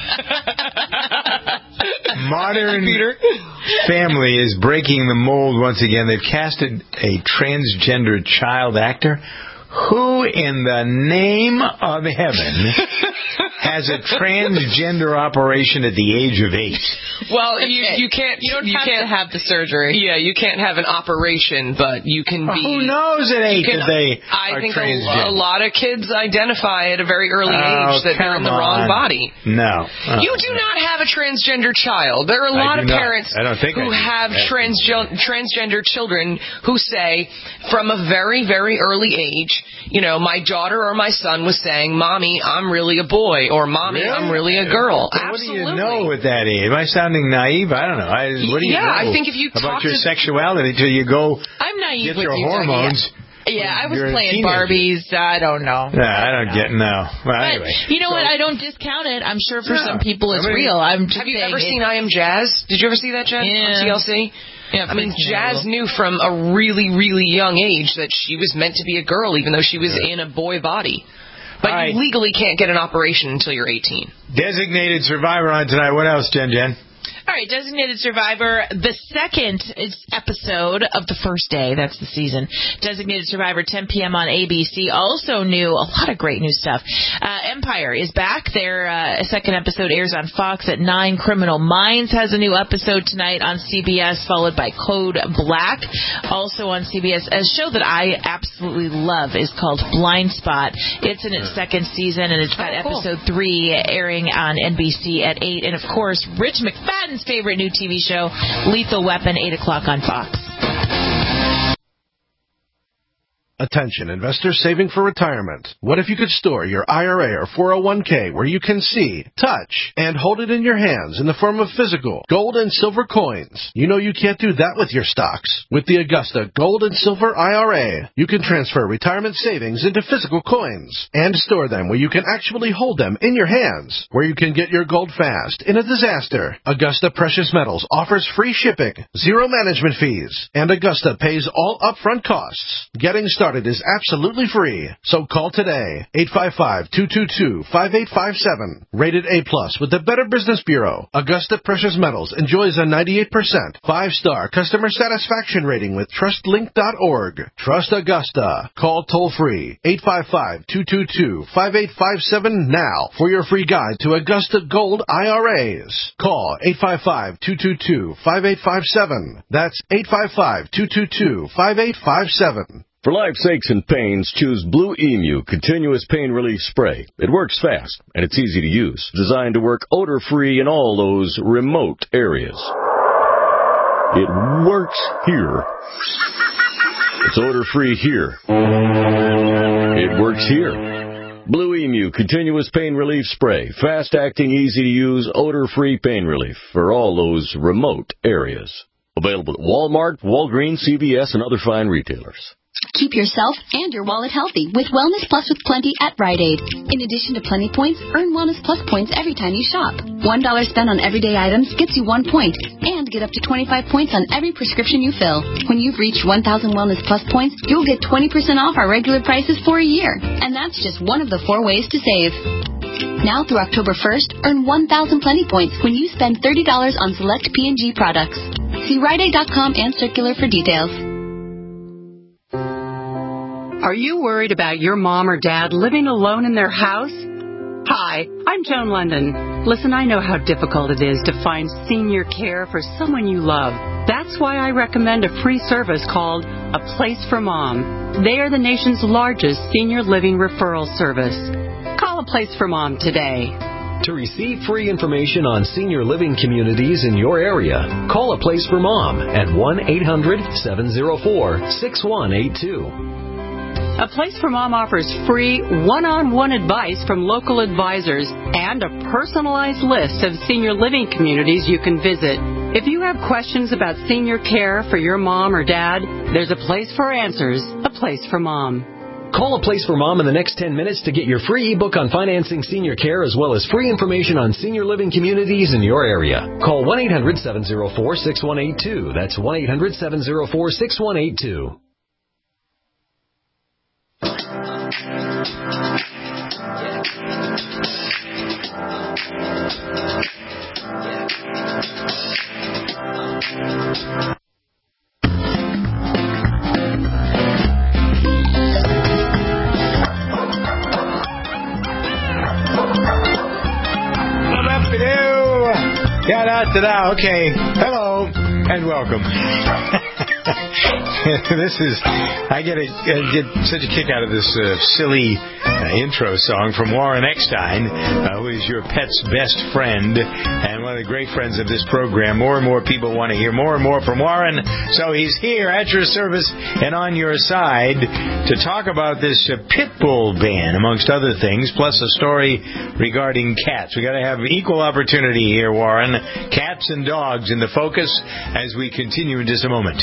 S2: Modern Family is breaking the mold once again. They've casted a transgender child actor. Who in the name of heaven has a transgender operation at the age of 8?
S4: Well, you can't.
S3: You don't have to have the surgery.
S4: Yeah, you can't have an operation, but you can be.
S2: Who knows at 8 that they
S4: I
S2: are
S4: think
S2: transgender?
S4: a lot of kids identify at a very early age that they're in the wrong body.
S2: No.
S4: You do not have a transgender child. There are a lot of parents who have transgender children who say, from a very, very early age, you know, my daughter or my son was saying, Mommy, I'm really a boy, or Mommy, I'm really a girl.
S2: Absolutely. What do you know at that age? Am I sounding naive? I don't know. What do you know
S4: I think if you
S2: about
S4: talk
S2: your
S4: to
S2: sexuality until you go
S3: I'm naive
S2: get
S3: with
S2: your
S3: you,
S2: hormones?
S3: Yeah, I was
S2: You're a
S3: playing
S2: teenager.
S3: Barbies. I don't know.
S2: Yeah, I don't get no. Well,
S3: But
S2: anyway.
S3: you know what? I don't discount it. I'm sure for
S2: Yeah.
S3: some people it's
S2: I mean,
S3: real. I'm just
S4: Have you
S3: saying
S4: ever seen I Am Jazz? Did you ever see that, Jen?
S3: Yeah.
S4: On TLC?
S3: Yeah,
S4: I mean, Jazz knew from a really, really young age that she was meant to be a girl, even though she was in a boy body. But you legally can't get an operation until you're 18.
S2: Designated Survivor on tonight. What else, Jen?
S3: All right, Designated Survivor, the second episode of the first day. That's the season. Designated Survivor, 10 p.m. on ABC. Also new, a lot of great new stuff. Empire is back. Their second episode airs on Fox at 9. Criminal Minds has a new episode tonight on CBS, followed by Code Black. Also on CBS, a show that I absolutely love is called Blind Spot. It's in its second season, and it's got episode 3 airing on NBC at 8. And, of course, Rich McFadden's favorite new TV show, Lethal Weapon, 8 o'clock on Fox.
S27: Attention, investors saving for retirement. What if you could store your IRA or 401k where you can see, touch, and hold it in your hands in the form of physical gold and silver coins? You know you can't do that with your stocks. With the Augusta Gold and Silver IRA, you can transfer retirement savings into physical coins and store them where you can actually hold them in your hands, where you can get your gold fast in a disaster. Augusta Precious Metals offers free shipping, zero management fees, and Augusta pays all upfront costs. Getting started started is absolutely free. So call today. 855-222-5857. Rated A+ with the Better Business Bureau. Augusta Precious Metals enjoys a 98% 5-star customer satisfaction rating with TrustLink.org. Trust Augusta. Call toll-free 855-222-5857 now for your free guide to Augusta Gold IRAs. Call 855-222-5857. That's 855-222-5857.
S5: For life's aches and pains, choose Blue Emu Continuous Pain Relief Spray. It works fast, and it's easy to use. Designed to work odor-free in all those remote areas. It works here. It's odor-free here. It works here. Blue Emu Continuous Pain Relief Spray. Fast-acting, easy-to-use, odor-free pain relief for all those remote areas. Available at Walmart, Walgreens, CVS, and other fine retailers.
S1: Keep yourself and your wallet healthy with Wellness Plus with Plenty at Rite Aid. In addition to Plenty points, earn Wellness Plus points every time you shop. $1 spent on everyday items gets you 1 point, and get up to 25 points on every prescription you fill. When you've reached 1,000 Wellness Plus points, you'll get 20% off our regular prices for a year. And that's just one of the 4 ways to save. Now through October 1st, earn 1,000 Plenty points when you spend $30 on select P&G products. See RiteAid.com and Circular for details.
S8: Are you worried about your mom or dad living alone in their house? Hi, I'm Joan London. Listen, I know how difficult it is to find senior care for someone you love. That's why I recommend a free service called A Place for Mom. They are the nation's largest senior living referral service. Call A Place for Mom today.
S9: To receive free information on senior living communities in your area, call A Place for Mom at 1-800-704-6182.
S8: A Place for Mom offers free one-on-one advice from local advisors and a personalized list of senior living communities you can visit. If you have questions about senior care for your mom or dad, there's a place for answers, A Place for Mom.
S9: Call A Place for Mom in the next 10 minutes to get your free ebook on financing senior care as well as free information on senior living communities in your area. Call 1-800-704-6182. That's 1-800-704-6182.
S2: Okay. Hello and welcome. I get such a kick out of this silly intro song from Warren Eckstein, who is your pet's best friend and one of the great friends of this program. More and more people want to hear more and more from Warren, so he's here at your service and on your side to talk about this pit bull ban, amongst other things, plus a story regarding cats. We got to have equal opportunity here, Warren. Cats and dogs in the focus as we continue in just a moment.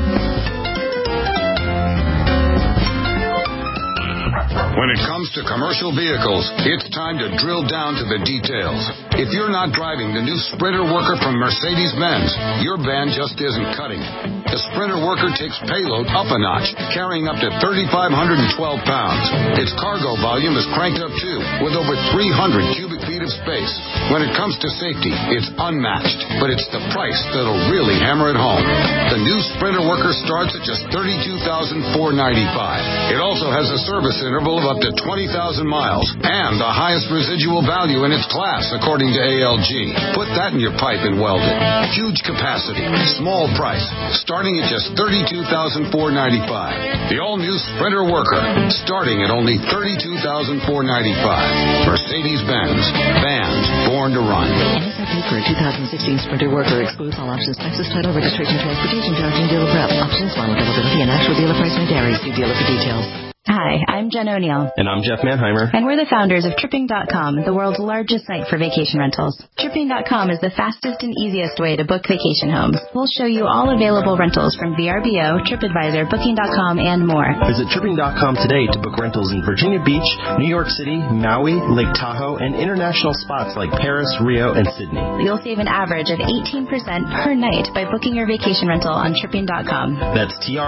S12: When it comes to commercial vehicles, it's time to drill down to the details. If you're not driving the new Sprinter Worker from Mercedes-Benz, your van just isn't cutting it. The Sprinter Worker takes payload up a notch, carrying up to 3,512 pounds. Its cargo volume is cranked up too, with over 300 cubic feet of space. When it comes to safety, it's unmatched, but it's the price that'll really hammer it home. The new Sprinter Worker starts at just $32,495. It also has a service interval of up to 20,000 miles and the highest residual value in its class, according to ALG. Put that in your pipe and weld it. Huge capacity, small price, starting at just $32,495. The all-new Sprinter Worker, starting at only $32,495. Mercedes-Benz, vans born to run.
S13: MSRP for a 2016 Sprinter Worker excludes all options, taxes, title, registration, transportation, charging, dealer prep. Options, final availability, and actual dealer price may vary. See dealer for details.
S7: Hi, I'm Jen O'Neill.
S14: And I'm Jeff Manheimer.
S7: And we're the founders of Tripping.com, the world's largest site for vacation rentals. Tripping.com is the fastest and easiest way to book vacation homes. We'll show you all available rentals from VRBO, TripAdvisor, Booking.com, and more.
S14: Visit Tripping.com today to book rentals in Virginia Beach, New York City, Maui, Lake Tahoe, and international spots like Paris, Rio, and Sydney.
S7: You'll save an average of 18% per night by booking your vacation rental on Tripping.com.
S14: That's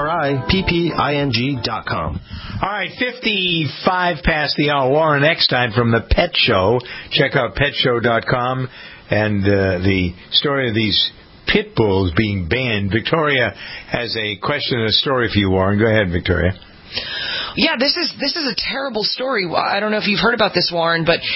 S14: TRIPPING.com.
S2: All right, 55 past the hour. Warren Eckstein from the Pet Show. Check out petshow.com. And the story of these pit bulls being banned. Victoria has a question and a story for you, Warren. Go ahead, Victoria.
S4: Yeah, this is a terrible story. I don't know if you've heard about this, Warren, but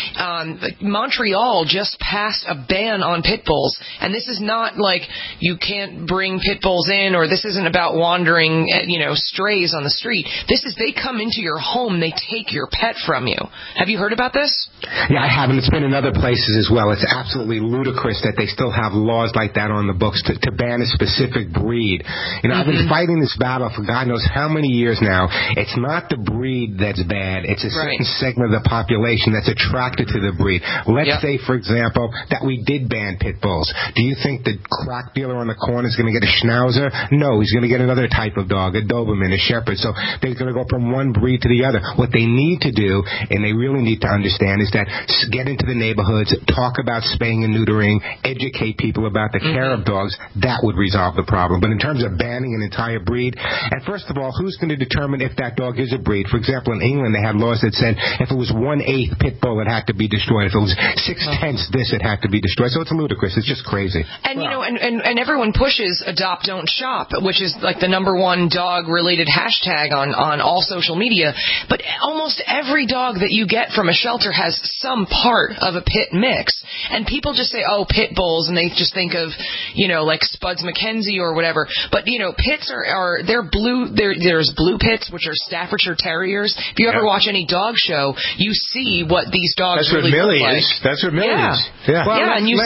S4: Montreal just passed a ban on pit bulls. And this is not like you can't bring pit bulls in, or this isn't about wandering, strays on the street. This is they come into your home, they take your pet from you. Have you heard about this?
S15: Yeah, I have, and it's been in other places as well. It's absolutely ludicrous that they still have laws like that on the books to ban a specific breed. I've been fighting this battle for God knows how many years now. It's not the breed that's bad. It's a certain segment of the population that's attracted to the breed. Let's say, for example, that we did ban pit bulls. Do you think the crack dealer on the corner is going to get a Schnauzer? No, he's going to get another type of dog, a Doberman, a Shepherd. So they're going to go from one breed to the other. What they need to do, and they really need to understand, is that get into the neighborhoods, talk about spaying and neutering, educate people about the care of dogs. That would resolve the problem. But in terms of banning an entire breed, and first of all, who's going to determine if that dog is a breed? For example, in England, they had laws that said if it was 1/8 pit bull, it had to be destroyed. If it was 6/10 this, it had to be destroyed. So it's ludicrous. It's just crazy.
S4: And, and everyone pushes adopt, don't shop, which is like the #1 dog-related hashtag on all social media. But almost every dog that you get from a shelter has some part of a pit mix. And people just say, oh, pit bulls, and they just think of, like Spuds MacKenzie or whatever. But, pits they're blue. There's blue pits, which are Staffordshire Terriers. If you ever watch any dog show, you see what these dogs really look like.
S2: That's what Millie is. Yeah.
S15: Well,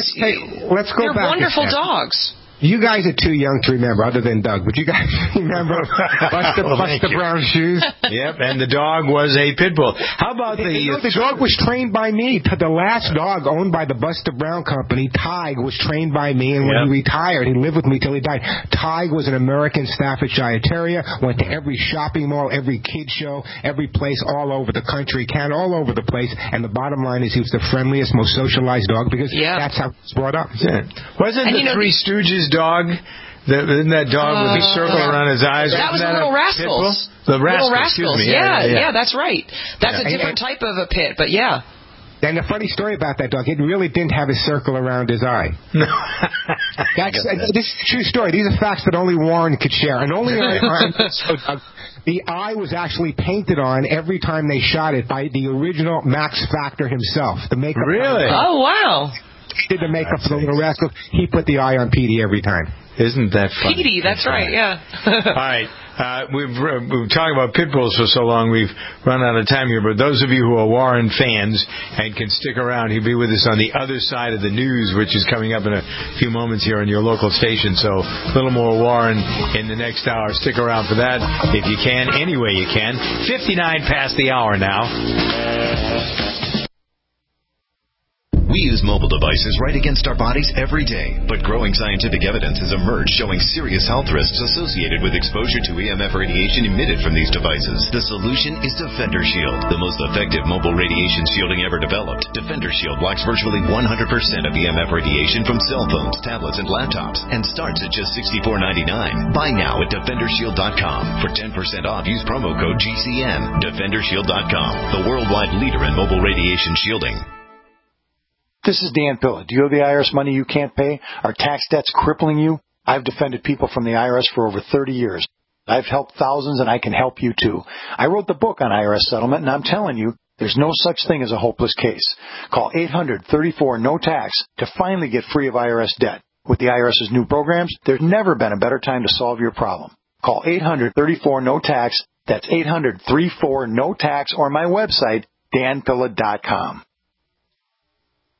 S15: let's go
S4: they're
S15: back.
S4: They're wonderful dogs.
S15: You guys are too young to remember, other than Doug, but you guys remember Buster Brown's shoes?
S2: Yep, and the dog was a pit bull. How about the
S15: dog was trained by me. The last dog owned by the Buster Brown Company, Tig, was trained by me, and when he retired, he lived with me till he died. Tig was an American Staffordshire Terrier, went to every shopping mall, every kid show, every place all over the country, all over the place, and the bottom line is he was the friendliest, most socialized dog, because that's how he was brought up.
S2: Yeah. Wasn't the Three Stooges dog? Isn't that dog with the circle around his eyes?
S4: That was Little Rascals.
S2: The Rascals.
S4: Yeah, that's right. That's a different type of a pit, but yeah.
S15: And the funny story about that dog, it really didn't have a circle around his eye. No. This is a true story. These are facts that only Warren could share. And only the eye was actually painted on every time they shot it by the original Max Factor himself. The makeup.
S2: Really?
S4: Oh, wow.
S15: Did the makeup for the Little Rascals. He put the eye on Petey every time.
S2: Isn't that funny?
S4: Petey, that's right, yeah.
S2: All right. We've talked about pit bulls for so long, we've run out of time here. But those of you who are Warren fans and can stick around, he'll be with us on the other side of the news, which is coming up in a few moments here on your local station. So a little more Warren in the next hour. Stick around for that if you can, any way you can. 59 past the hour now.
S17: We use mobile devices right against our bodies every day, but growing scientific evidence has emerged showing serious health risks associated with exposure to EMF radiation emitted from these devices. The solution is Defender Shield, the most effective mobile radiation shielding ever developed. Defender Shield blocks virtually 100% of EMF radiation from cell phones, tablets, and laptops, and starts at just $64.99. Buy now at DefenderShield.com. For 10% off, use promo code GCN. DefenderShield.com, the worldwide leader in mobile radiation shielding.
S18: This is Dan Pilla. Do you have the IRS money you can't pay? Are tax debts crippling you? I've defended people from the IRS for over 30 years. I've helped thousands, and I can help you too. I wrote the book on IRS settlement, and I'm telling you, there's no such thing as a hopeless case. Call 800-34-NO-TAX to finally get free of IRS debt. With the IRS's new programs, there's never been a better time to solve your problem. Call 800-34-NO-TAX. That's 800-34-NO-TAX, or my website, danpilla.com.